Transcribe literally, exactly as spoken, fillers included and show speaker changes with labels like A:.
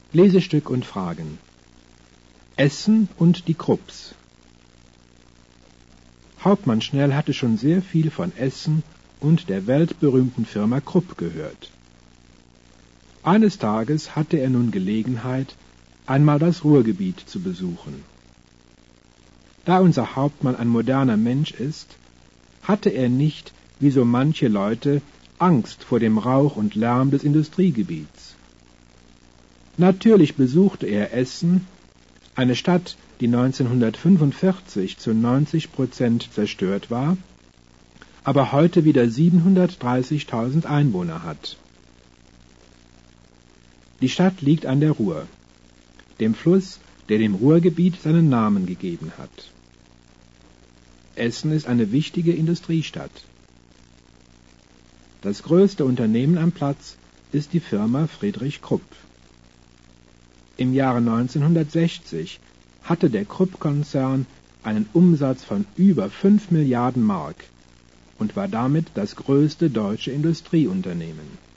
A: Lesestück und Fragen. Essen und die Krupps. Hauptmann Schnell hatte schon sehr viel von Essen und der weltberühmten Firma Krupp gehört. Eines Tages hatte er nun Gelegenheit, einmal das Ruhrgebiet zu besuchen. Da unser Hauptmann ein moderner Mensch ist, hatte er nicht, wie so manche Leute, Angst vor dem Rauch und Lärm des Industriegebiets. Natürlich besuchte er Essen, eine Stadt, die neunzehnhundertfünfundvierzig zu neunzig Prozent zerstört war, aber heute wieder siebenhundertdreißigtausend Einwohner hat. Die Stadt liegt an der Ruhr, dem Fluss, der dem Ruhrgebiet seinen Namen gegeben hat. Essen ist eine wichtige Industriestadt. Das größte Unternehmen am Platz ist die Firma Friedrich Krupp. Im Jahre neunzehnhundertsechzig hatte der Krupp-Konzern einen Umsatz von über fünf Milliarden Mark und war damit das größte deutsche Industrieunternehmen.